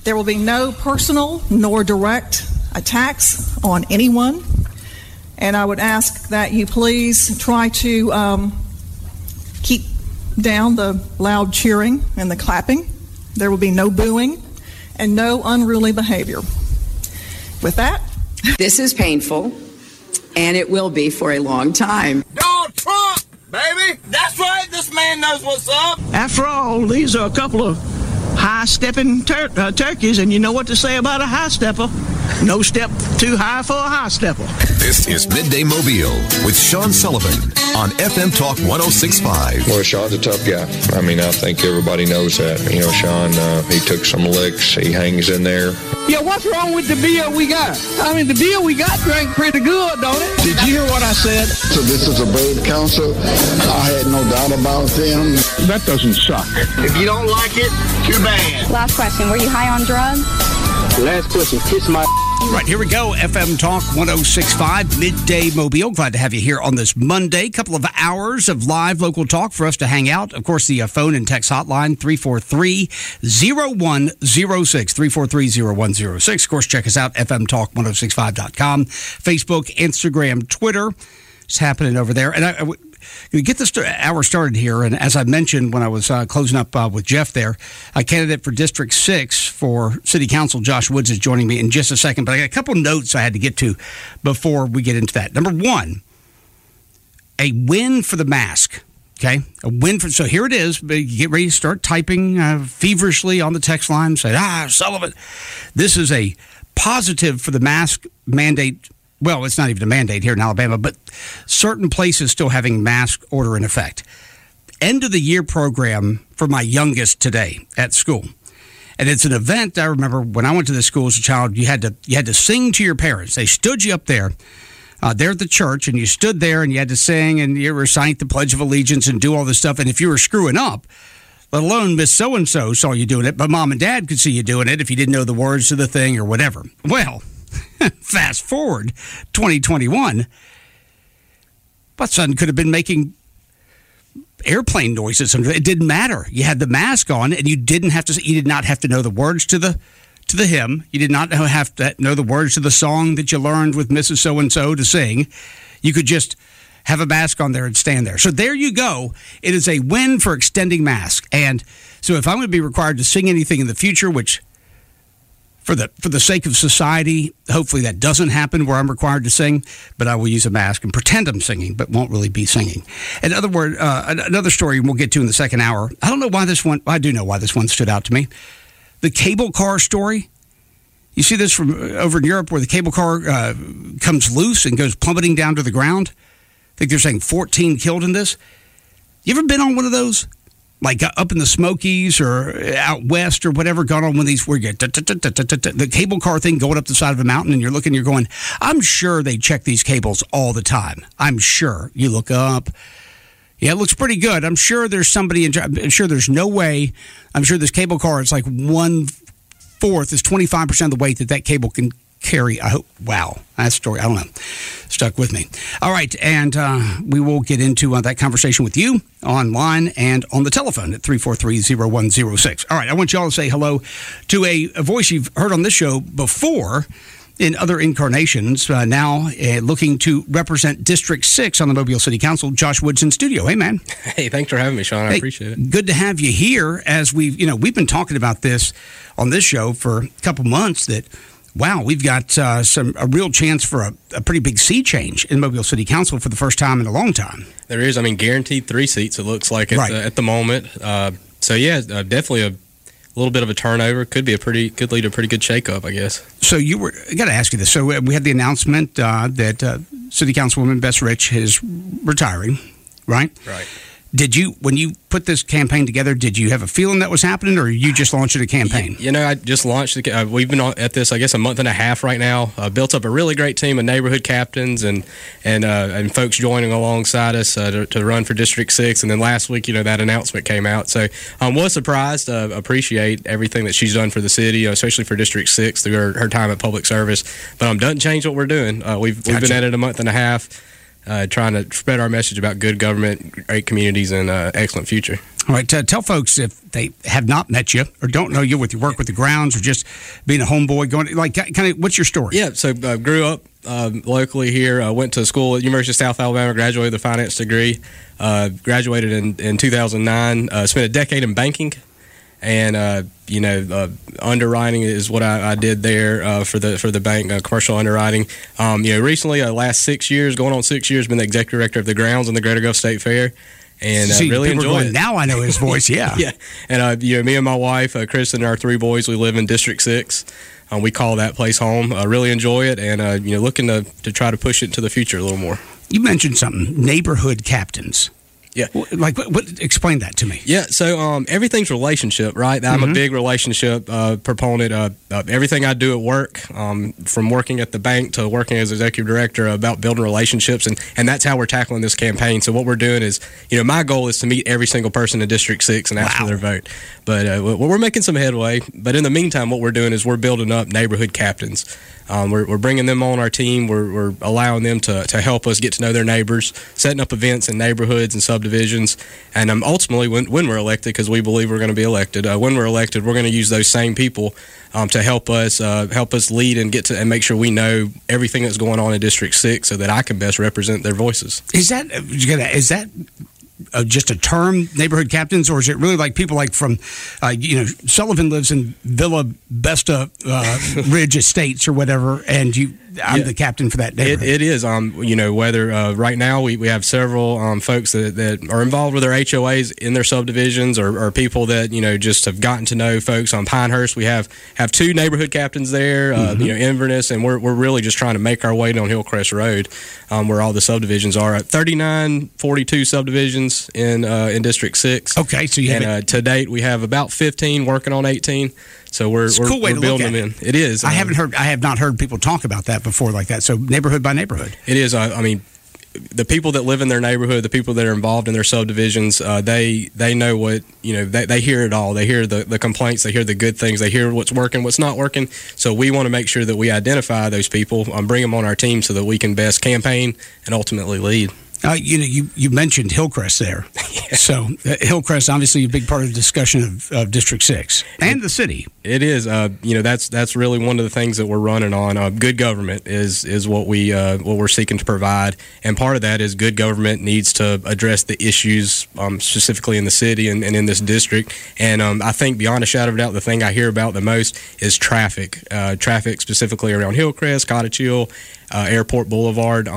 There will be no personal nor direct attacks on anyone. And I would ask that you please try to keep down the loud cheering and the clapping. There will be no booing and no unruly behavior. With that, this is painful, and it will be for a long time. Donald Trump, baby! That's right, this man knows what's up! After all, these are a couple of high-stepping turkeys, and you know what to say about a high-stepper. No step too high for a high-stepper. This is Midday Mobile with Sean Sullivan on FM Talk 106.5. Well, Sean's a tough guy. I mean, I think everybody knows that. You know, Sean, he took some licks. He hangs in there. Yeah, what's wrong with the beer we got? I mean, the beer we got drank pretty good, don't it? Did you hear what I said? So this is a brave council. I had no doubt about them. That doesn't suck. If you don't like it, too bad. Last question, were you high on drugs? Last question, kiss my... Right, here we go. FM Talk 106.5, Midday Mobile. Glad to have you here on this Monday. Couple of hours of live local talk for us to hang out. Of course, the phone and text hotline, 343-0106, 343-0106. Of course, check us out, fmtalk1065.com. Facebook, Instagram, Twitter. It's happening over there. And we get this hour started here, and as I mentioned when I was closing up with Jeff there, a candidate for District 6 for City Council, Josh Woods, is joining me in just a second, but I got a couple notes I had to get to before we get into that. Number one, a win for the mask, okay? A win for, so here it is. Get ready to start typing feverishly on the text line, say, Sullivan, this is a positive for the mask mandate. Well, it's not even a mandate here in Alabama, but certain places still having mask order in effect. End of the year program for my youngest today at school. And it's an event I remember when I went to this school as a child, you had to sing to your parents. They stood you up there at the church, and you stood there and you had to sing and you recite the Pledge of Allegiance and do all this stuff. And if you were screwing up, let alone Miss So-and-so saw you doing it, but Mom and Dad could see you doing it if you didn't know the words to the thing or whatever. Well, fast forward 2021, my son could have been making airplane noises. It didn't matter. You had the mask on, and you did not have to know the words to the hymn. You did not have to know the words to the song that you learned with Mrs. So-and-so to sing. You could just have a mask on there and stand there. So there you go. It is a win for extending mask. And so if I'm going to be required to sing anything in the future, which for the sake of society, hopefully that doesn't happen where I'm required to sing, but I will use a mask and pretend I'm singing, but won't really be singing. In other words, another story we'll get to in the second hour. I don't know why this one, I do know why this one stood out to me. The cable car story. You see this from over in Europe where the cable car comes loose and goes plummeting down to the ground. I think they're saying 14 killed in this. You ever been on one of those? Like up in the Smokies or out west or whatever, gone on one of these where you get the cable car thing going up the side of a mountain and you're going, I'm sure they check these cables all the time. I'm sure. You look up. Yeah, it looks pretty good. I'm sure there's somebody I'm sure there's no way. I'm sure this cable car is like 1/4 is 25% of the weight that cable can carry. I hope. Wow. That story, I don't know. Stuck with me. All right. And we will get into that conversation with you online and on the telephone at 343-0106. All right. I want you all to say hello to a voice you've heard on this show before in other incarnations, now looking to represent District 6 on the Mobile City Council, Josh Woods in studio. Hey, man. Hey, thanks for having me, Sean. I appreciate it. Good to have you here as we've been talking about this on this show for a couple months that, wow, we've got a real chance for a pretty big sea change in Mobile City Council for the first time in a long time. There is. I mean, guaranteed 3 seats, it looks like at the moment. Definitely a little bit of a turnover. Could lead to a pretty good shakeup, I guess. So I got to ask you this. So we had the announcement that City Councilwoman Bess Rich is retiring, right? Right. When you put this campaign together, did you have a feeling that was happening, or you just launched a campaign? I just launched we've been at this, I guess, a month and a half right now. Built up a really great team of neighborhood captains and folks joining alongside us to run for District 6. And then last week, that announcement came out. So I was surprised. Appreciate everything that she's done for the city, especially for District 6 through her time at public service. But doesn't change what we're doing. We've been at it a month and a half. trying to spread our message about good government, great communities, and excellent future. All right, tell folks if they have not met you or don't know you with your work with the grounds or just being a homeboy, kind of what's your story? Yeah, so grew up locally here. Went to school at University of South Alabama, graduated with a finance degree, graduated in 2009, spent a decade in banking. And underwriting is what I did there for the bank, commercial underwriting. Recently, last 6 years, going on 6 years, been the executive director of the grounds in the Greater Gulf State Fair, and really enjoy it. Now I know his voice. Yeah, yeah. And me and my wife, Kristen, and our 3 boys, we live in District 6. We call that place home. Really enjoy it, and looking to try to push it into the future a little more. You mentioned something, neighborhood captains. Yeah. Like, what? Explain that to me. Yeah, so everything's relationship, right? I'm a big relationship proponent. Everything I do at work, from working at the bank to working as executive director, about building relationships, and that's how we're tackling this campaign. So what we're doing is, my goal is to meet every single person in District 6 and ask for their vote. But we're making some headway. But in the meantime, what we're doing is we're building up neighborhood captains. We're bringing them on our team. We're allowing them to help us get to know their neighbors, setting up events in neighborhoods and subdivisions. And ultimately, when we're elected, because we believe we're going to be elected, when we're elected, we're going to use those same people to help us lead and get to and make sure we know everything that's going on in District 6, so that I can best represent their voices. Is that just a term, neighborhood captains, or is it really like people like from, Sullivan lives in Villa Besta Ridge Estates or whatever, and I'm the captain for that neighborhood? It is. Whether right now we have several folks that are involved with their HOAs in their subdivisions, or people that just have gotten to know folks on Pinehurst. We have 2 neighborhood captains there, Inverness, and we're really just trying to make our way down Hillcrest Road, where all the subdivisions are. 3942 subdivisions in District 6. Okay, so to date we have about 15, working on 18. So we're building them in. It is. I have not heard people talk about that before like that. So neighborhood by neighborhood. It is. The people that live in their neighborhood, the people that are involved in their subdivisions, they know what, they hear it all. They hear the complaints, they hear the good things, they hear what's working, what's not working. So we want to make sure that we identify those people, bring them on our team so that we can best campaign and ultimately lead. You mentioned Hillcrest there. Yeah. So Hillcrest, obviously a big part of the discussion of District 6 and the city. It is. That's really one of the things that we're running on. Good government is what we're seeking to provide, and part of that is good government needs to address the issues specifically in the city and in this district. And I think beyond a shadow of a doubt, the thing I hear about the most is traffic. Traffic specifically around Hillcrest, Cottage Hill, Airport Boulevard,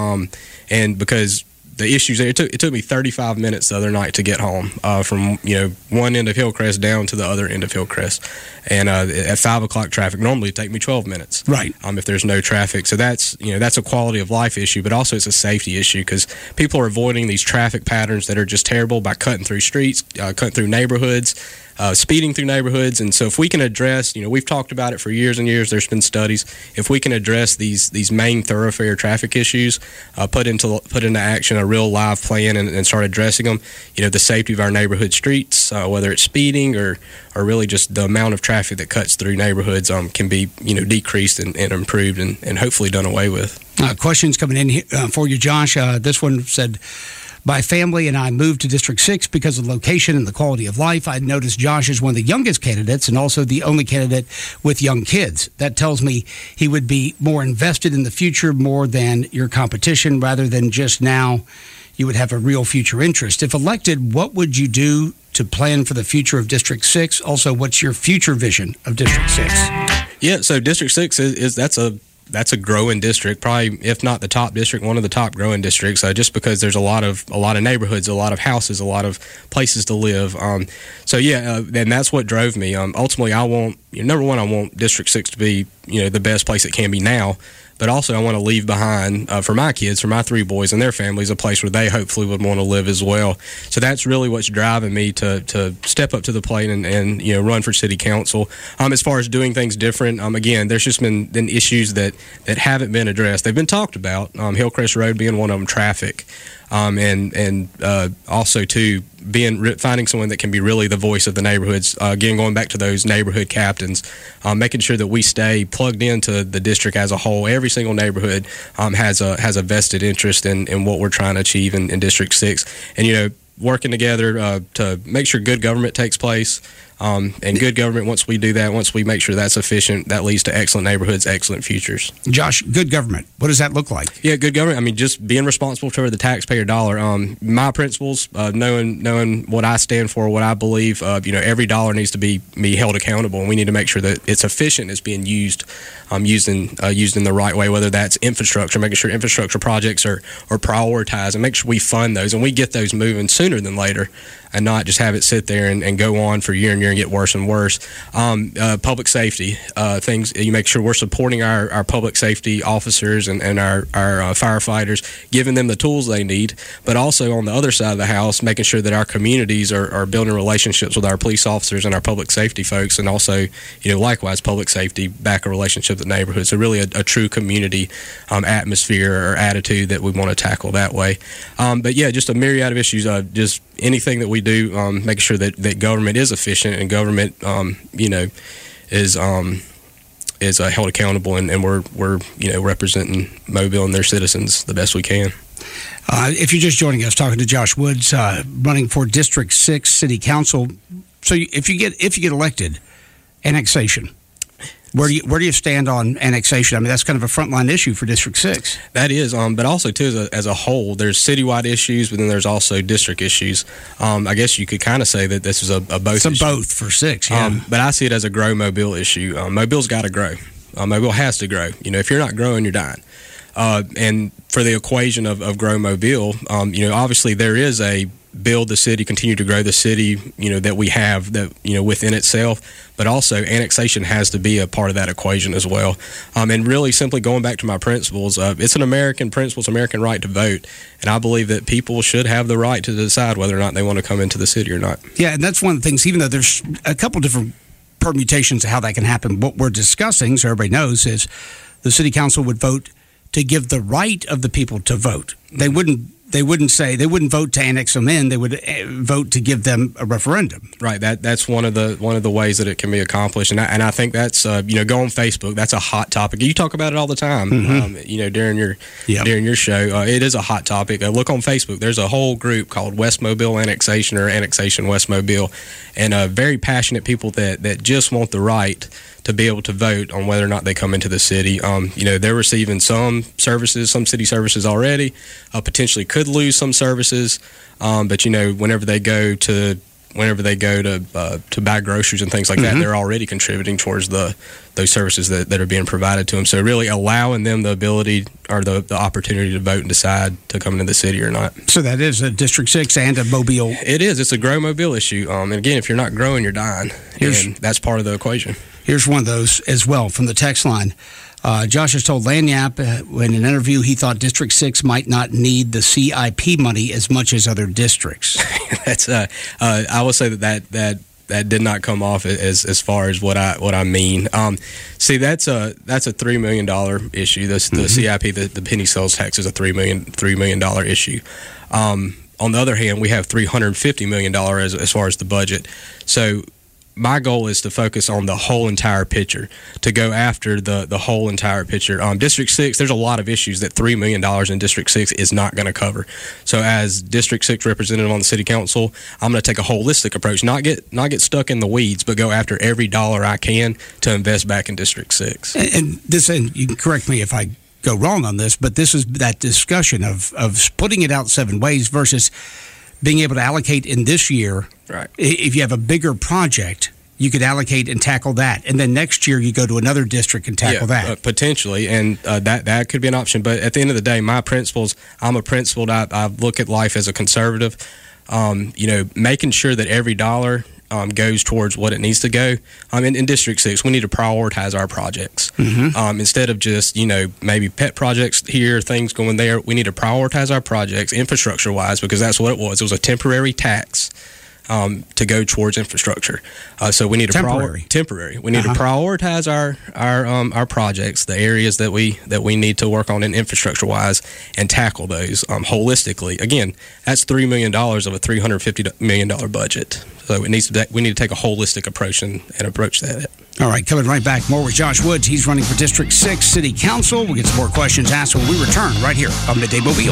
and because the issues there, it took me 35 minutes the other night to get home from one end of Hillcrest down to the other end of Hillcrest, and at 5 o'clock traffic normally it'd take me 12 minutes. Right. If there's no traffic, so that's a quality of life issue, but also it's a safety issue because people are avoiding these traffic patterns that are just terrible by cutting through streets, cutting through neighborhoods. Speeding through neighborhoods. And so if we can address, we've talked about it for years and years, there's been studies, if we can address these main thoroughfare traffic issues, put into action a real live plan and start addressing them, the safety of our neighborhood streets, whether it's speeding or really just the amount of traffic that cuts through neighborhoods can be, decreased and improved and hopefully done away with. Questions coming in for you, Josh. This one said, my family and I moved to District 6 because of location and the quality of life. I noticed Josh is one of the youngest candidates and also the only candidate with young kids. That tells me he would be more invested in the future more than your competition, rather than just now you would have a real future interest. If elected, what would you do to plan for the future of District 6? Also, what's your future vision of District 6? Yeah, so District 6 that's a growing district, probably if not the top district, one of the top growing districts, just because there's a lot of neighborhoods, a lot of houses, a lot of places to live. And that's what drove me. Ultimately, I want District 6 to be the best place it can be now. But also I want to leave behind for my kids, for my 3 boys and their families, a place where they hopefully would want to live as well. So that's really what's driving me to step up to the plate and run for city council. As far as doing things different, again, there's just been issues that haven't been addressed. They've been talked about, Hillcrest Road being one of them, traffic. and also too finding someone that can be really the voice of the neighborhoods. Again, going back to those neighborhood captains, making sure that we stay plugged into the district as a whole. Every single neighborhood has a vested interest in what we're trying to achieve in District 6, and working together to make sure good government takes place. And good government, once we do that, once we make sure that's efficient, that leads to excellent neighborhoods, excellent futures. Josh, good government, what does that look like? Yeah, good government, I mean, just being responsible for the taxpayer dollar. My principles, knowing what I stand for, what I believe, every dollar needs to be held accountable, and we need to make sure that it's efficient, it's being used in the right way, whether that's infrastructure, making sure infrastructure projects are prioritized, and make sure we fund those, and we get those moving sooner than later, and not just have it sit there and go on for year and year and get worse and worse. Public safety things, you make sure we're supporting our public safety officers and our firefighters, giving them the tools they need, but also on the other side of the house, making sure that our communities are building relationships with our police officers and our public safety folks, and also, likewise, public safety back a relationship with the neighborhood. So really a true community atmosphere or attitude that we want to tackle that way. But yeah, just a myriad of issues, just anything that we do, making sure that government is efficient and government, is held accountable, and we're representing Mobile and their citizens the best we can. If you're just joining us, talking to Josh Woods, running for District 6 City Council. So if you get elected, annexation. Where do you stand on annexation? I mean, that's kind of a frontline issue for District 6. That is, but also, too, as a whole, there's citywide issues, but then there's also district issues. I guess you could kind of say that this is a both issue. It's a both for 6, yeah. But I see it as a grow Mobile issue. Mobile's got to grow. Mobile has to grow. If you're not growing, you're dying. And for the equation of grow Mobile, obviously there is a build the city, continue to grow the city, that we have that, within itself, but also annexation has to be a part of that equation as well. And really simply going back to my principles, it's an American principle, it's an American right to vote, and I believe that people should have the right to decide whether or not they want to come into the city or not. Yeah, and that's one of the things, even though there's a couple different permutations of how that can happen, what we're discussing, so everybody knows, is the city council would vote to give the right of the people to vote. They wouldn't vote to annex them in. They would vote to give them a referendum. Right. That's one of the ways that it can be accomplished. And I think that's go on Facebook. That's a hot topic. You talk about it all the time. Mm-hmm. During your show, it is a hot topic. Look on Facebook. There's a whole group called West Mobile Annexation or Annexation West Mobile, and very passionate people that just want the right to be able to vote on whether or not they come into the city. They're receiving some services, some city services already, potentially could lose some services, but whenever they go to buy groceries and things like that, they're already contributing towards those services that are being provided to them. So really allowing them the ability or the opportunity to vote and decide to come into the city or not. So that is a District 6 and a Mobile. It is. It's a grow Mobile issue. And again, if you're not growing, you're dying. And that's part of the equation. Here's one of those as well from the text line. Josh has told Lagniappe in an interview he thought District 6 might not need the CIP money as much as other districts. That's I will say that did not come off as far as what I mean. See, that's a $3 million issue. The CIP, the penny sales tax, is a $3 million issue. On the other hand, we have $350 million as far as the budget. So my goal is to focus on the whole entire picture, to go after the whole entire picture. District 6, there's a lot of issues that $3 million in District 6 is not going to cover. So as District 6 representative on the City Council, I'm going to take a holistic approach, not get stuck in the weeds, but go after every dollar I can to invest back in District 6. And you can correct me if I go wrong on this, but this is that discussion of splitting it out 7 ways versus being able to allocate in this year. Right. If you have a bigger project, you could allocate and tackle that, and then next year you go to another district and tackle that. Potentially, and that could be an option. But at the end of the day, my principles, I'm a principled. I look at life as a conservative. Making sure that every dollar goes towards what it needs to go. In District 6, we need to prioritize our projects. Instead of just, maybe pet projects here, things going there, we need to prioritize our projects infrastructure-wise, because that's what it was. It was a temporary tax to go towards infrastructure. So we need to temporary. We need to prioritize our projects, the areas that we need to work on in infrastructure wise, and tackle those holistically. Again, that's $3 million of a $350 million budget. So we need to take a holistic approach and approach that. All right, coming right back, more with Josh Woods. He's running for District 6 City Council. We'll get some more questions asked when we return right here on Midday Mobile.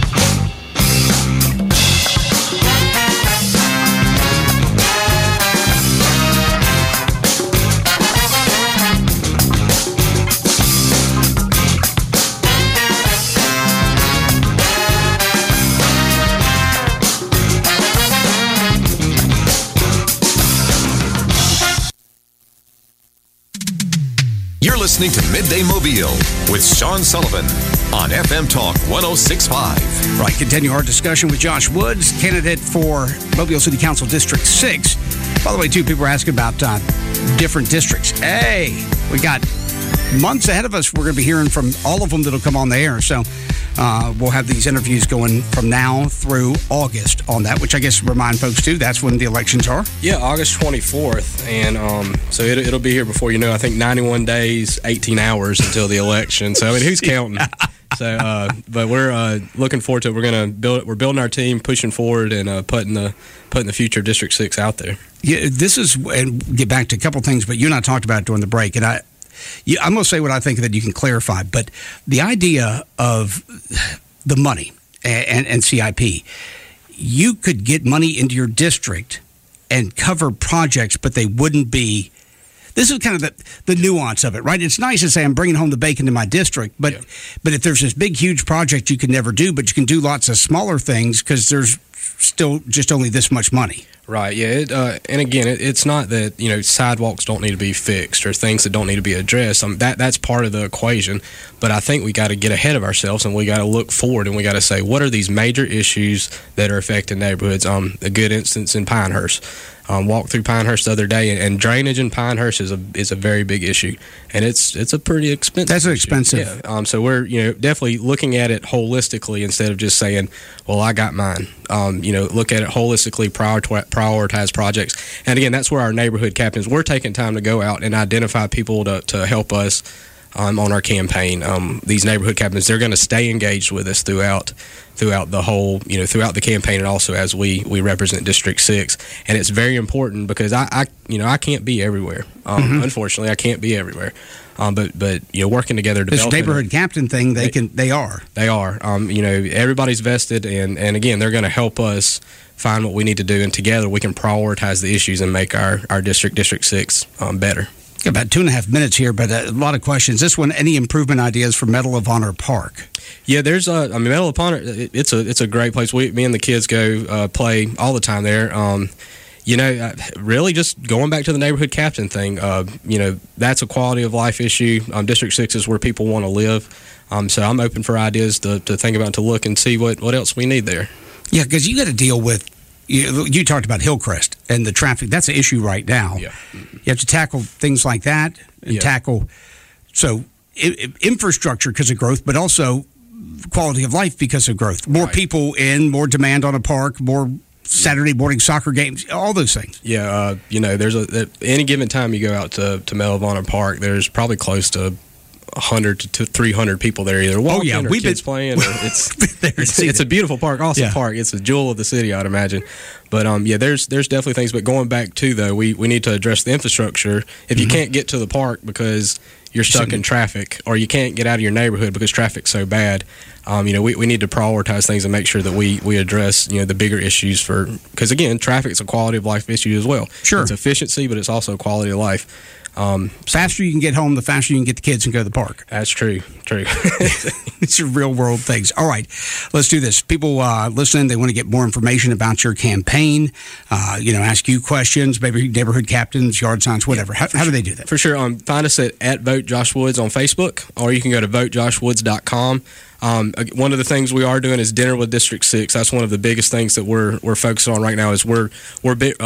You're listening to Midday Mobile with Sean Sullivan on FM Talk 106.5. Right, continue our discussion with Josh Woods, candidate for Mobile City Council District 6. By the way, too, people are asking about different districts. Hey, we got months ahead of us. We're going to be hearing from all of them that'll come on the air. So we'll have these interviews going from now through August on that, which I guess remind folks, too, that's when the elections are. Yeah, August 24th. And so it'll be here before you know. I think 91 days, 18 hours until the election. So, I mean, who's counting? So, but we're looking forward to it. We're building our team, pushing forward, and putting the future of District 6 out there. Yeah, this is, and get back to a couple things, but you and I talked about it during the break, and I'm going to say what I think that you can clarify, but the idea of the money and CIP, you could get money into your district and cover projects, but they wouldn't be. This is kind of the nuance of it, right? It's nice to say I'm bringing home the bacon to my district, but if there's this big, huge project you can never do, but you can do lots of smaller things because there's still just only this much money. Right, yeah, and again, it's not that sidewalks don't need to be fixed or things that don't need to be addressed. That's part of the equation, but I think we got to get ahead of ourselves and we got to look forward and we got to say what are these major issues that are affecting neighborhoods. A good instance in Pinehurst. Walked through Pinehurst the other day, and drainage in Pinehurst is a very big issue, and it's a pretty expensive. That's expensive. Yeah. So we're definitely looking at it holistically instead of just saying, "Well, I got mine." Look at it holistically, prioritize projects, and again, that's where our neighborhood captains we're taking time to go out and identify people to help us. On our campaign, these neighborhood captains, they're going to stay engaged with us throughout the whole, throughout the campaign, and also as we represent District 6. And it's very important because I can't be everywhere. Unfortunately, I can't be everywhere. But working together, this neighborhood captain thing, they are. Everybody's vested, and again, they're going to help us find what we need to do, and together we can prioritize the issues and make our District 6 better. About 2.5 minutes here, but a lot of questions. This one, any improvement ideas for Medal of Honor Park? Yeah, there's Medal of Honor. It's a great place. Me and the kids go play all the time there. Really just going back to the neighborhood captain thing. That's a quality of life issue. District 6 is where people want to live. So I'm open for ideas to think about, to look and see what else we need there. Yeah, because you got to deal with. You talked about Hillcrest and the traffic. That's an issue right now. Yeah. You have to tackle things like that and tackle infrastructure because of growth, but also quality of life because of growth. More people in, more demand on a park, more Saturday morning soccer games, all those things. Yeah, there's any given time you go out to Medal of Honor Park, there's probably close to 100 to 300 people there, either walking or kids playing. Or it's a beautiful park, awesome park. It's a jewel of the city, I'd imagine. But there's definitely things. But going back to though, we need to address the infrastructure. If you can't get to the park because you're stuck in traffic, or you can't get out of your neighborhood because traffic's so bad, we need to prioritize things and make sure that we address the bigger issues because again, traffic's a quality of life issue as well. Sure, it's efficiency, but it's also quality of life. Faster you can get home, the faster you can get the kids and go to the park. That's true. It's real world things. All right, let's do this. People listening, they want to get more information about your campaign, ask you questions, maybe neighborhood captains, yard signs, whatever. How do they do that? For sure. Find us at Vote Josh Woods on Facebook, or you can go to votejoshwoods.com. One of the things we are doing is Dinner with District 6. That's one of the biggest things that we're focused on right now is we're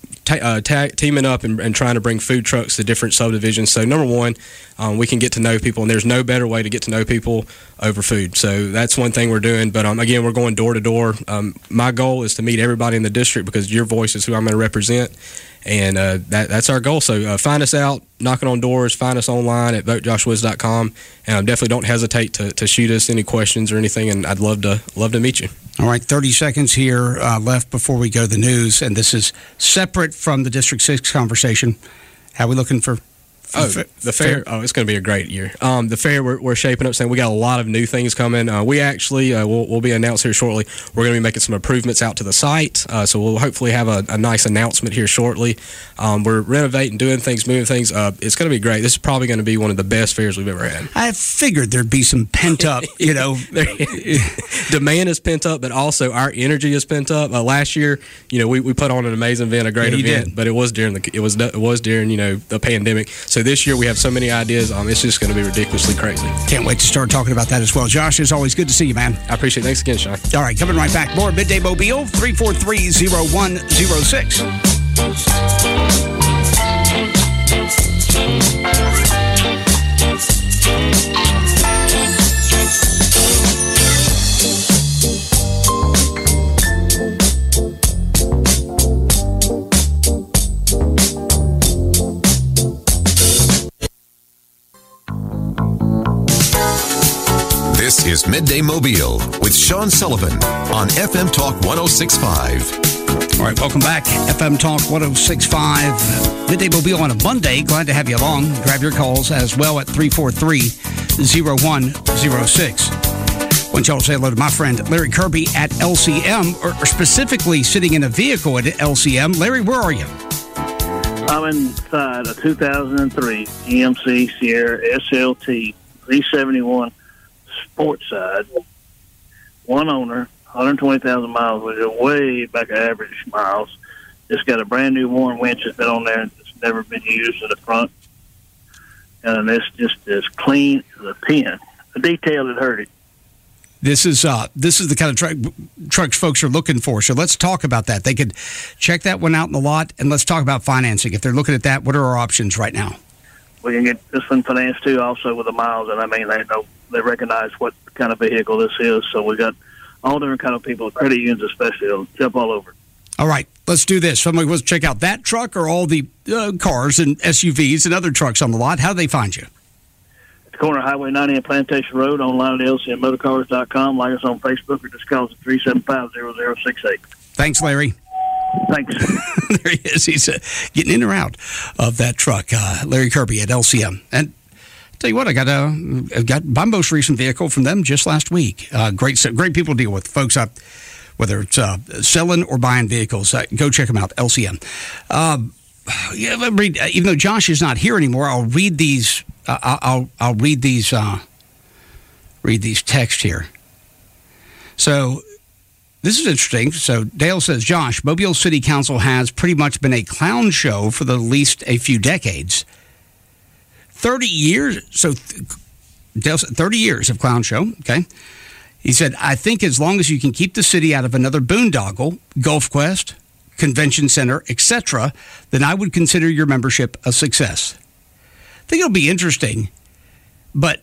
teaming up and trying to bring food trucks to different subdivisions. So number one, we can get to know people, and there's no better way to get to know people over food. So that's one thing we're doing. But again, we're going door to door. My goal is to meet everybody in the district because your voice is who I'm going to represent. And that's our goal. So find us out, knocking on doors, find us online at votejoshuawoods.com. And definitely don't hesitate to shoot us any questions or anything, and I'd love to meet you. All right, 30 seconds here left before we go to the news, and this is separate from the District 6 conversation. How are we looking for the fair? Oh, it's going to be a great year. The fair, we're shaping up, saying we got a lot of new things coming. We actually, we'll be announced here shortly. We're going to be making some improvements out to the site, so we'll hopefully have a nice announcement here shortly. We're renovating, doing things, moving things. It's going to be great. This is probably going to be one of the best fairs we've ever had. I figured there'd be some pent up, demand is pent up, but also our energy is pent up. Last year, we put on an amazing event, a great event, but it was during the pandemic. So this year we have so many ideas. It's just going to be ridiculously crazy. Can't wait to start talking about that as well. Josh, it's always good to see you, man. I appreciate it. Thanks again, Sean. All right, coming right back. More Midday Mobile, 343-0106. This is Midday Mobile with Sean Sullivan on FM Talk 106.5. All right, welcome back. FM Talk 106.5. Midday Mobile on a Monday. Glad to have you along. Grab your calls as well at 343-0106. I want y'all to say hello to my friend Larry Kirby at LCM, or specifically sitting in a vehicle at LCM. Larry, where are you? I'm inside a 2003 GMC Sierra SLT 371 Sports side, one owner, 120,000 miles, which is way back of average miles. Just got a brand new Warren winch that's been on there. It's never been used in the front. And it's just as clean as a pin. The detail that hurt it. This is the kind of trucks folks are looking for. So let's talk about that. They could check that one out in the lot, and let's talk about financing. If they're looking at that, what are our options right now? We can get this one financed too, also with the miles, and they recognize what kind of vehicle this is. So we got all different kind of people, credit unions especially, they'll jump all over. All right, let's do this. Somebody wants to check out that truck or all the cars and SUVs and other trucks on the lot. How do they find you? At the corner of Highway 90 and Plantation Road, online at lcmmotorcars.com. Like us on Facebook or just call us at 375-0068. Thanks, Larry. Thanks. There he is. He's getting in or out of that truck. Larry Kirby at LCM. And I'll tell you what, I got my most recent vehicle from them just last week. Great people to deal with, folks. Whether it's selling or buying vehicles, go check them out. LCM. Even though Josh is not here anymore, I'll read these. I'll read these. Read these texts here. So. This is interesting. So Dale says, Josh, Mobile City Council has pretty much been a clown show for the least a few decades. 30 years. So Dale said 30 years of clown show. Okay. He said, I think as long as you can keep the city out of another boondoggle, Gulf Quest, Convention Center, etc., then I would consider your membership a success. I think it'll be interesting. But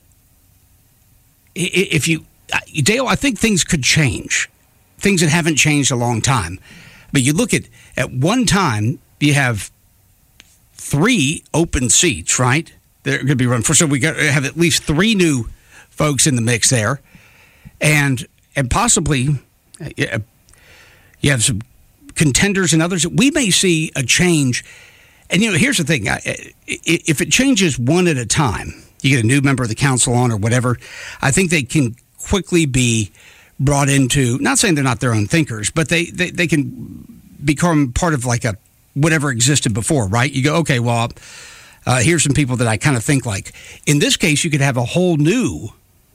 if you, Dale, I think things could change. Things that haven't changed a long time. But you look at one time, you have 3 open seats, right? They're going to be run for. So we got to have at least 3 new folks in the mix there. And possibly you have some contenders and others. We may see a change. And, here's the thing. If it changes one at a time, you get a new member of the council on or whatever, I think they can quickly be brought into, not saying they're not their own thinkers, but they can become part of like a whatever existed before, right? You go, okay, well, here's some people that I kind of think like. In this case, you could have a whole new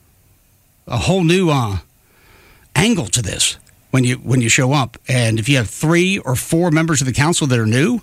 angle to this when you show up. And if you have 3 or 4 members of the council that are new,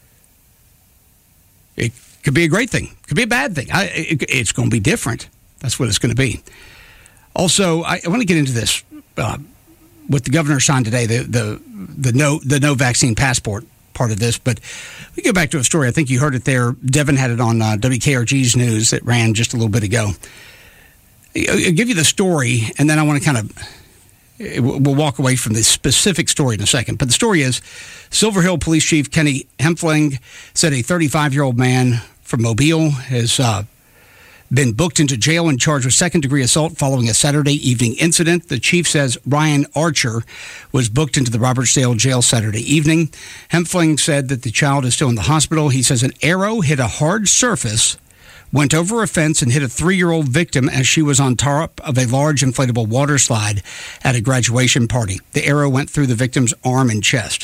it could be a great thing. It could be a bad thing. It's going to be different. That's what it's going to be. Also, I want to get into this. What the governor signed today, the no vaccine passport part of this. But we go back to a story. I think you heard it there. Devin had it on WKRG's news that ran just a little bit ago. I'll give you the story, and then I want to kind of, we'll walk away from the specific story in a second. But the story is, Silver Hill Police Chief Kenny Hempfling said a 35-year-old man from Mobile has been booked into jail and charged with second-degree assault following a Saturday evening incident. The chief says Ryan Archer was booked into the Robertsdale jail Saturday evening. Hempfling said that the child is still in the hospital. He says an arrow hit a hard surface, went over a fence, and hit a 3-year-old victim as she was on top of a large inflatable water slide at a graduation party. The arrow went through the victim's arm and chest.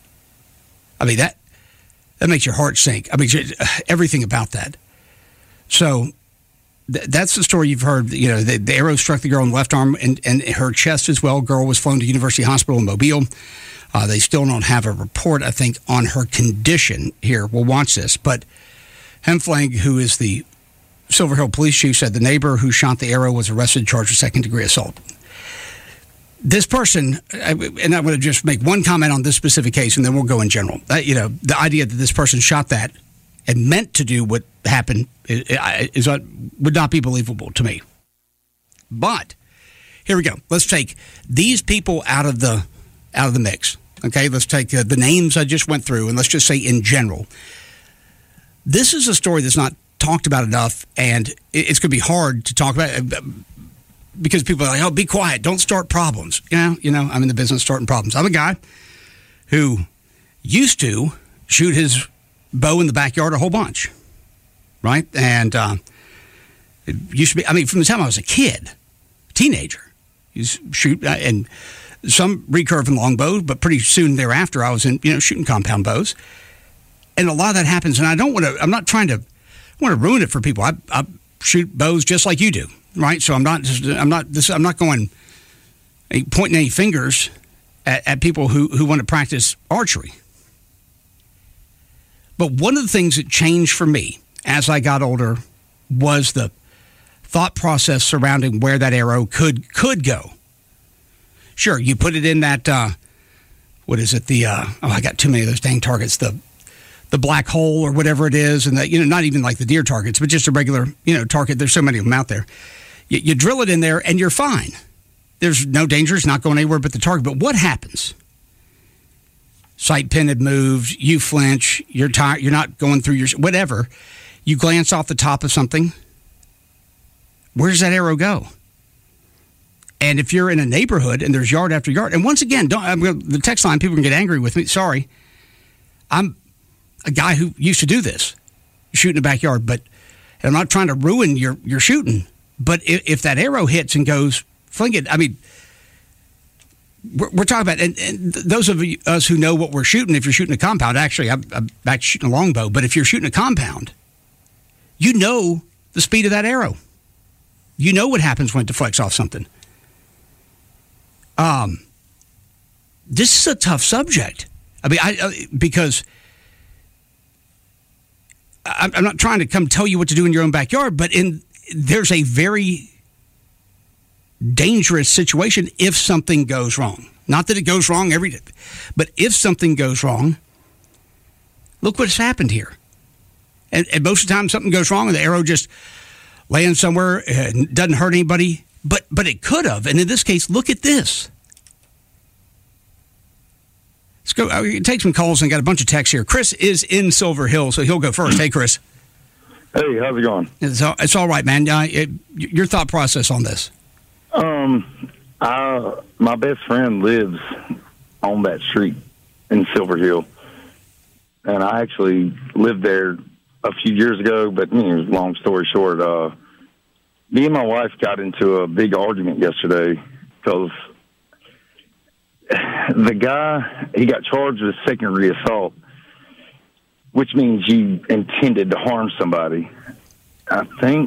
I mean, that makes your heart sink. I mean, everything about that. So that's the story you've heard. You know, the arrow struck the girl in the left arm and her chest as well. Girl was flown to University Hospital in Mobile. They still don't have a report, I think, on her condition here. We'll watch this. But Hempfling, who is the Silver Hill Police Chief, said the neighbor who shot the arrow was arrested, charged with second-degree assault. This person, and I'm going to just make one comment on this specific case, and then we'll go in general. You know, the idea that this person shot that and meant to do what happened would not be believable to me. But here we go. Let's take these people out of the mix. Okay, let's take the names I just went through, and let's just say in general. This is a story that's not talked about enough, and it's going to be hard to talk about because people are like, "Oh, be quiet, don't start problems." You know, I'm in the business of starting problems. I'm a guy who used to shoot his bow in the backyard a whole bunch, right? And it used to be, I mean, from the time I was a kid, teenager, you shoot, and some recurve and longbows, but pretty soon thereafter, I was in, shooting compound bows. And a lot of that happens, and I'm not trying to ruin it for people. I shoot bows just like you do, right? So I'm not going pointing any fingers at people who want to practice archery. But one of the things that changed for me as I got older was the thought process surrounding where that arrow could go. Sure, you put it in that, what is it? I got too many of those dang targets. The black hole or whatever it is, and not even like the deer targets, but just a regular, target. There's so many of them out there. You drill it in there, and you're fine. There's no danger. It's not going anywhere but the target. But what happens? Sight pin had moved. You flinch. You're tired. You're not going through your whatever. You glance off the top of something. Where does that arrow go? And if you're in a neighborhood and there's yard after yard, and once again, the text line, people can get angry with me. Sorry, I'm a guy who used to do this, shoot in the backyard, but I'm not trying to ruin your shooting. But if that arrow hits and goes, fling it. I mean, we're talking about, and those of us who know what we're shooting, if you're shooting a compound, actually, I'm back to shooting a longbow, but if you're shooting a compound, you know the speed of that arrow. You know what happens when it deflects off something. This is a tough subject. I mean, because I'm not trying to come tell you what to do in your own backyard, but there's a very dangerous situation if something goes wrong. Not that it goes wrong every day, but if something goes wrong, look what's happened here. And most of the time something goes wrong and the arrow just lands somewhere, doesn't hurt anybody, but it could have. And in this case, look at this. Let's go. Take some calls and got a bunch of texts here. Chris is in Silver Hill, so he'll go first. Hey, Chris. Hey, how's it going? It's all right, man. Your thought process on this? My best friend lives on that street in Silver Hill, and I actually lived there a few years ago. But long story short, me and my wife got into a big argument yesterday because the guy, he got charged with second-degree assault, which means you intended to harm somebody. What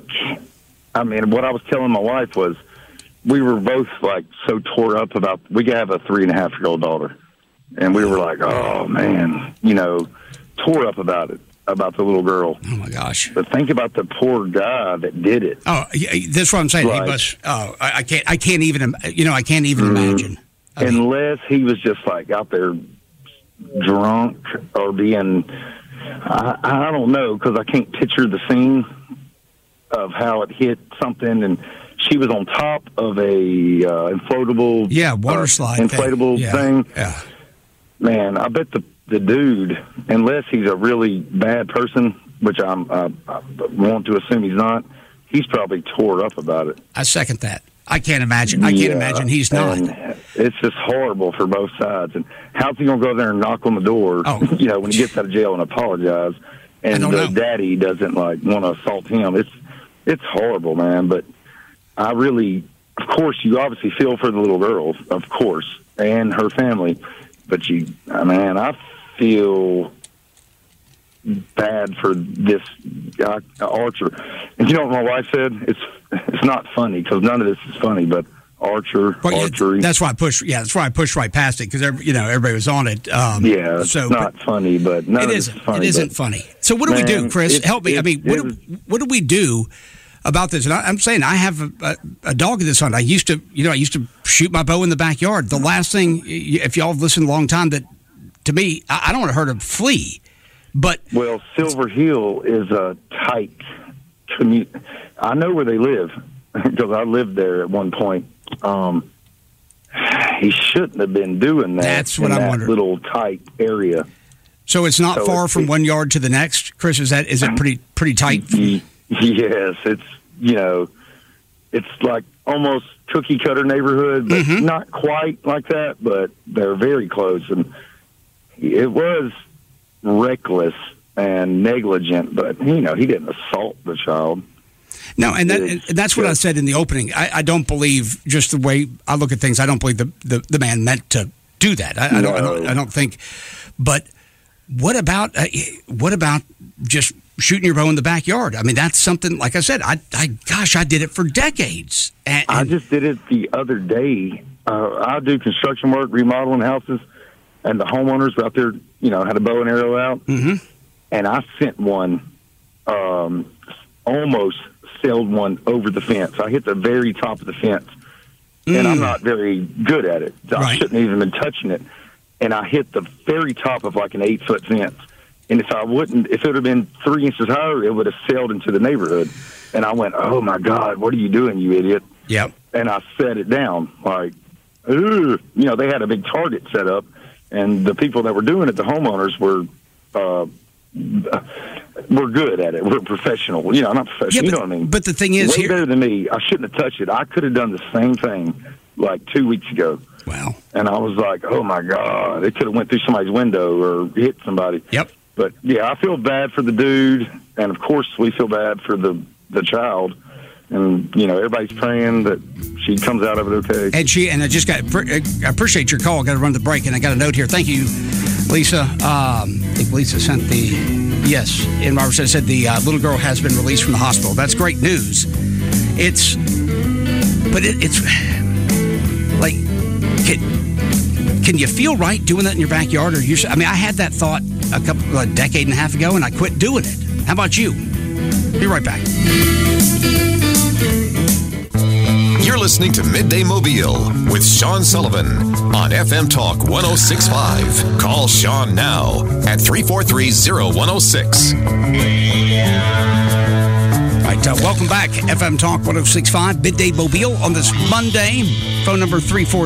I was telling my wife was we were both like so tore up about, we have a 3.5-year-old daughter, and we were like, oh man, tore up about it, about the little girl. Oh my gosh. But think about the poor guy that did it. Oh, that's what I'm saying. Right. He must, I can't even imagine. Unless he was just like out there drunk or being, I don't know, because I can't picture the scene of how it hit something, and she was on top of a inflatable, water slide, inflatable thing. Yeah, man, I bet the dude, unless he's a really bad person, which I want to assume he's not, he's probably tore up about it. I second that. I can't imagine. I can't imagine he's not. It's just horrible for both sides. And how's he going to go there and knock on the door, when he gets out of jail and apologize, and the daddy doesn't want to assault him? It's horrible, man. But I really, of course, you obviously feel for the little girl, of course, and her family. But I feel bad for this guy, Archer. And you know what my wife said? It's not funny, because none of this is funny, but archery. That's why I pushed. Yeah, that's why I pushed right past it, because everybody was on it. It's not funny, but none of this is funny. It isn't funny. So what do we do, Chris? Help me. What do we do about this? And I'm saying I have a dog in this hunt. I used to shoot my bow in the backyard. The last thing, if y'all have listened a long time, that to me, I don't want to hurt a flea. But Silver Hill is a tight commute. I know where they live because I lived there at one point. He shouldn't have been doing that. That's what I'm wondering. Little tight area. So it's not far from 1 yard to the next, Chris. Is it pretty tight? Yes, it's like almost cookie cutter neighborhood, but not quite like that. But they're very close, and it was reckless and negligent, but he didn't assault the child. No, and that's what I said in the opening. I don't believe, just the way I look at things, I don't believe the man meant to do that. I don't think. But what about just shooting your bow in the backyard? I mean, that's something. Like I said, I did it for decades. And I just did it the other day. I do construction work, remodeling houses, and the homeowners were out there, had a bow and arrow out, and I sent one, almost sailed one over the fence. I hit the very top of the fence, and I'm not very good at it. So I shouldn't have even been touching it, and I hit the very top of like an 8-foot fence. And if it would have been 3 inches higher, it would have sailed into the neighborhood. And I went, "Oh my God, what are you doing, you idiot?" Yep. And I set it down like, ooh. They had a big target set up. And the people that were doing it, the homeowners, were good at it. We're professional. Not professional. Yeah, you know what I mean? But the thing is, way better than me. I shouldn't have touched it. I could have done the same thing like 2 weeks ago. Wow. And I was like, oh my God, it could have went through somebody's window or hit somebody. Yep. But yeah, I feel bad for the dude, and of course we feel bad for the child. And everybody's praying that she comes out of it okay. And I appreciate your call. Got to run the break, and I got a note here. Thank you, Lisa. I think Lisa sent and Robert said the little girl has been released from the hospital. That's great news. It's like, can you feel right doing that in your backyard? Or I had that thought a decade and a half ago, and I quit doing it. How about you? Be right back. You're listening to Midday Mobile with Sean Sullivan on FM Talk 106.5. Call Sean now at 343-0106. All right, welcome back. FM Talk 106.5, Midday Mobile on this Monday. Phone number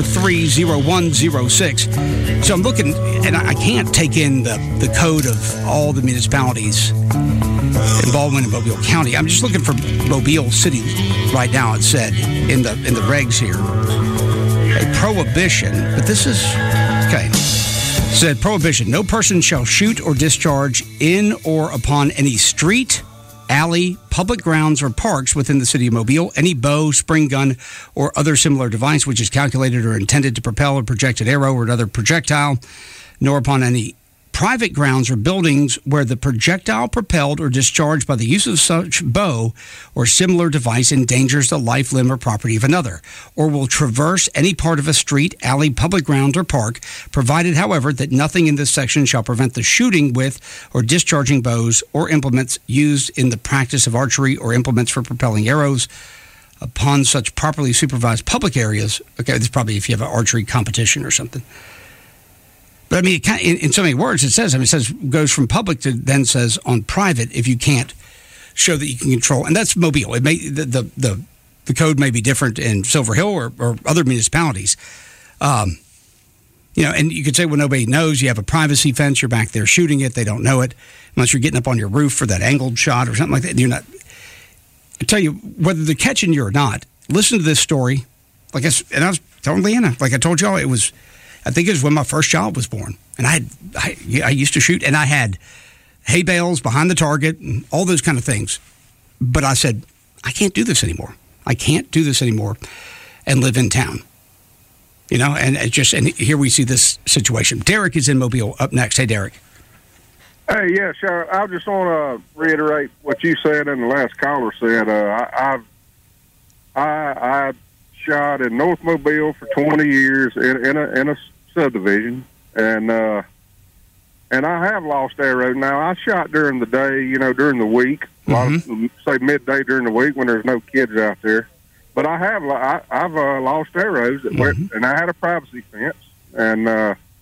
343-0106. So I'm looking, and I can't take in the code of all the municipalities involvement in Mobile County. I'm just looking for Mobile City right now. It said in the regs here a prohibition, but this is okay. It said prohibition: no person shall shoot or discharge in or upon any street, alley, public grounds, or parks within the city of Mobile any bow, spring gun, or other similar device which is calculated or intended to propel a projected arrow or another projectile, nor upon any private grounds or buildings where the projectile propelled or discharged by the use of such bow or similar device endangers the life, limb, or property of another, or will traverse any part of a street, alley, public ground, or park, provided, however, that nothing in this section shall prevent the shooting with or discharging bows or implements used in the practice of archery or implements for propelling arrows upon such properly supervised public areas. Okay, this is probably if you have an archery competition or something. But I mean, in so many words, it says goes from public to then says on private if you can't show that you can control. And that's Mobile. It may the code may be different in Silver Hill or other municipalities. And you could say, well, nobody knows. You have a privacy fence. You're back there shooting it. They don't know it unless you're getting up on your roof for that angled shot or something like that. You're not. I tell you, whether they're catching you or not, listen to this story. And I was telling Leanna, like I told y'all, I think it was when my first child was born. And I used to shoot, and I had hay bales behind the target and all those kind of things. But I said, I can't do this anymore. I can't do this anymore and live in town. And here we see this situation. Derek is in Mobile up next. Hey, Derek. Hey, yeah, sure. I just want to reiterate what you said and the last caller said. I shot in North Mobile for 20 years in a subdivision, and I have lost arrows. Now, I shot during the day, during the week, say midday during the week when there's no kids out there. But I've lost arrows, and I had a privacy fence, and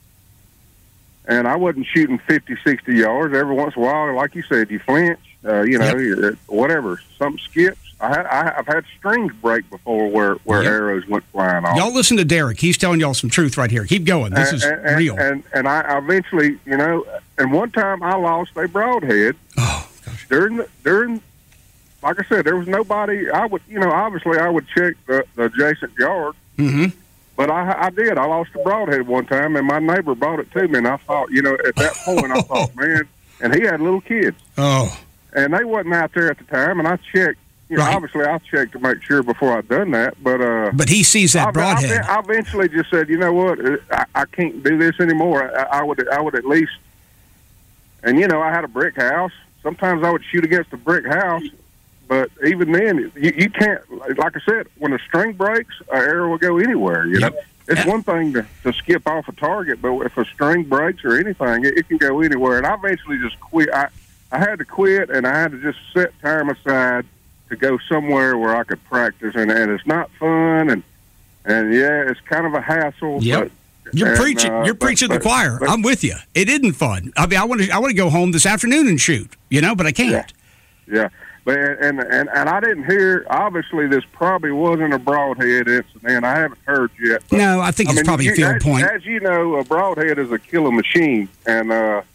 I wasn't shooting 50, 60 yards. Every once in a while, like you said, you flinch, whatever, something skips. I've had strings break before where arrows went flying off. Y'all listen to Derek. He's telling y'all some truth right here. Keep going. This is real. And I eventually, and one time I lost a broadhead. Oh, gosh. During like I said, there was nobody. I would, obviously I would check the adjacent yard. Mm-hmm. But I did. I lost a broadhead one time, and my neighbor brought it to me, and I thought, at that point, I thought, man, and he had little kids. Oh. And they wasn't out there at the time, and I checked. Obviously, I checked to make sure before I'd done that. But he sees that broadhead. I eventually just said, you know what, I can't do this anymore. I would at least, and I had a brick house. Sometimes I would shoot against a brick house, but even then, you can't. Like I said, when a string breaks, an arrow will go anywhere. It's one thing to skip off a target, but if a string breaks or anything, it can go anywhere. And I eventually just quit. I had to quit, and I had to just set time aside to go somewhere where I could practice, and it's not fun, and it's kind of a hassle. Yep. But, you're preaching the choir. I'm with you. It isn't fun. I mean, I want to go home this afternoon and shoot, but I can't. Yeah. But and I didn't hear. Obviously, this probably wasn't a broadhead incident. I haven't heard yet. But, no, I think it's probably field point. As you know, a broadhead is a killer machine, and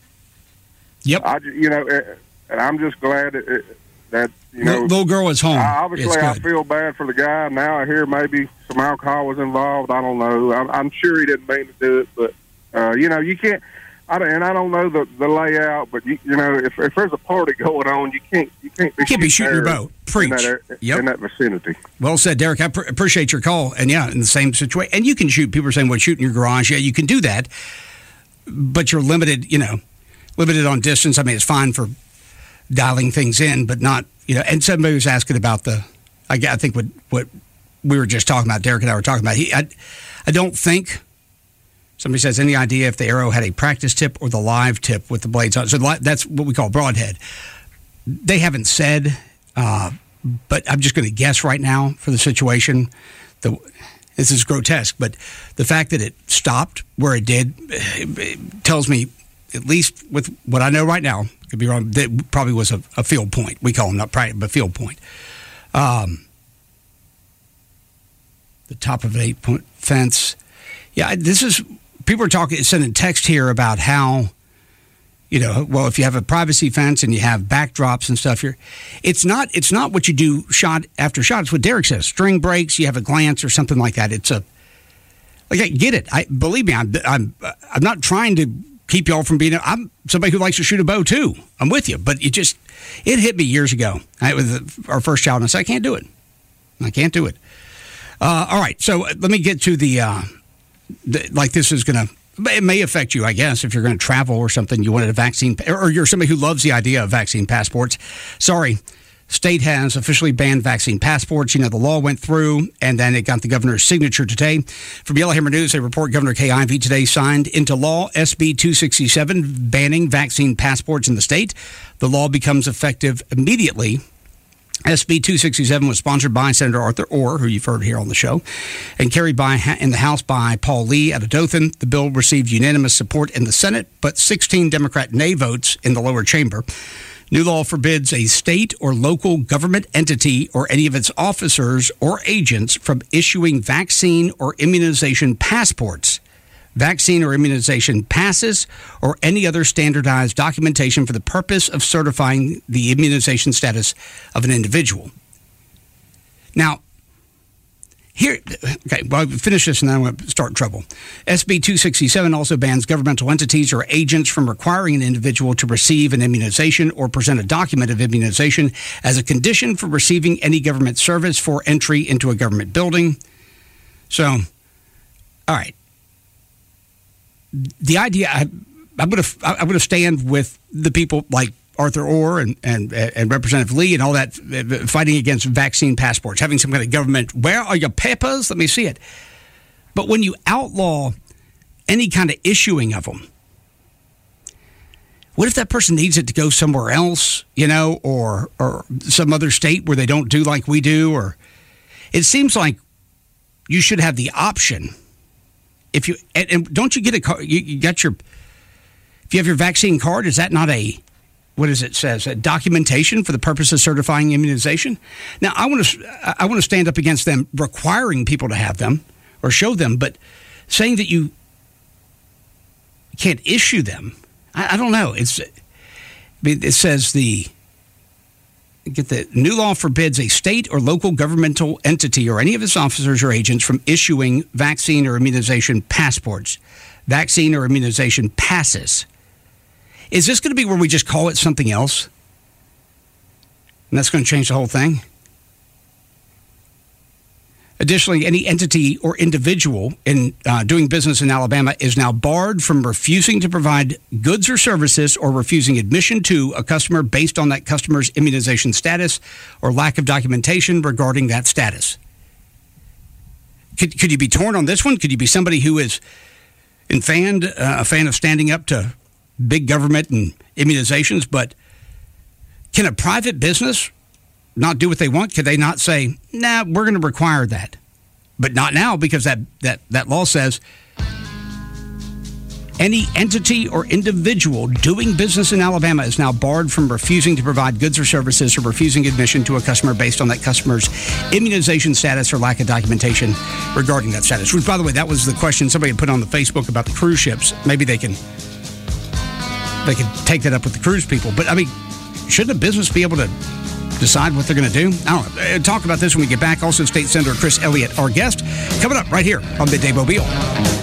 yep. And I'm just glad that little girl is home. Obviously, I feel bad for the guy. Now I hear maybe some alcohol was involved. I don't know. I'm sure he didn't mean to do it, but you can't. I don't know the layout, but if there's a party going on, you can't be shooting your bow. Preach. In that vicinity. Well said, Derek. I appreciate your call. And in the same situation, and you can shoot. People are saying, "Well, shoot in your garage." Yeah, you can do that, but you're limited. Limited on distance. I mean, it's fine for dialing things in, but not. And somebody was asking about I think what we were just talking about. Derek and I were talking about. I don't think. Somebody says, any idea if the arrow had a practice tip or the live tip with the blades on? So that's what we call broadhead. They haven't said, but I'm just going to guess right now for the situation. This is grotesque, but the fact that it stopped where it did it tells me, at least with what I know right now, could be wrong, that probably was a field point. We call them not practice, but field point. The top of an 8-point fence. Yeah, this is... People are sending text here about how, if you have a privacy fence and you have backdrops and stuff here, it's not what you do shot after shot. It's what Derek says. String breaks, you have a glance or something like that. I get it. Believe me, I'm not trying to keep y'all from being. I'm somebody who likes to shoot a bow too. I'm with you, but it hit me years ago with our first child, and I said I can't do it. I can't do it. All right, so let me get to this is going to, it may affect you, I guess, if you're going to travel or something, you wanted a vaccine, or you're somebody who loves the idea of vaccine passports. Sorry, state has officially banned vaccine passports. The law went through, and then it got the governor's signature today. From Yellowhammer News, they report Governor Kay Ivey today signed into law SB 267, banning vaccine passports in the state. The law becomes effective immediately. SB 267 was sponsored by Senator Arthur Orr, who you've heard here on the show, and carried in the House by Paul Lee out of Dothan. The bill received unanimous support in the Senate, but 16 Democrat nay votes in the lower chamber. New law forbids a state or local government entity or any of its officers or agents from issuing vaccine or immunization passports, vaccine or immunization passes, or any other standardized documentation for the purpose of certifying the immunization status of an individual. Now, I'll finish this and then I'm going to start trouble. SB 267 also bans governmental entities or agents from requiring an individual to receive an immunization or present a document of immunization as a condition for receiving any government service for entry into a government building. So, all right. The idea, I'm going to stand with the people like Arthur Orr and Representative Lee and all that, fighting against vaccine passports, having some kind of government, where are your papers? Let me see it. But when you outlaw any kind of issuing of them, what if that person needs it to go somewhere else, or some other state where they don't do like we do? Or it seems like you should have the option. If you and don't you get a card? You got your. If you have your vaccine card, is that not what does it says? A documentation for the purpose of certifying immunization. Now, I want to stand up against them requiring people to have them or show them, but saying that you can't issue them, I don't know. It says the new law forbids a state or local governmental entity or any of its officers or agents from issuing vaccine or immunization passports, vaccine or immunization passes. Is this going to be where we just call it something else? And that's going to change the whole thing? Additionally, any entity or individual in doing business in Alabama is now barred from refusing to provide goods or services or refusing admission to a customer based on that customer's immunization status or lack of documentation regarding that status. Could you be torn on this one? Could you be somebody who is a fan of standing up to big government and immunizations, but can a private business not do what they want? Could they not say, nah, we're going to require that? But not now, because that law says any entity or individual doing business in Alabama is now barred from refusing to provide goods or services or refusing admission to a customer based on that customer's immunization status or lack of documentation regarding that status. Which, by the way, that was the question somebody had put on the Facebook about the cruise ships. Maybe they can take that up with the cruise people. But, I mean, shouldn't a business be able to decide what they're going to do? I don't know. Talk about this when we get back. Also, State Senator Chris Elliott, our guest, coming up right here on Midday Mobile.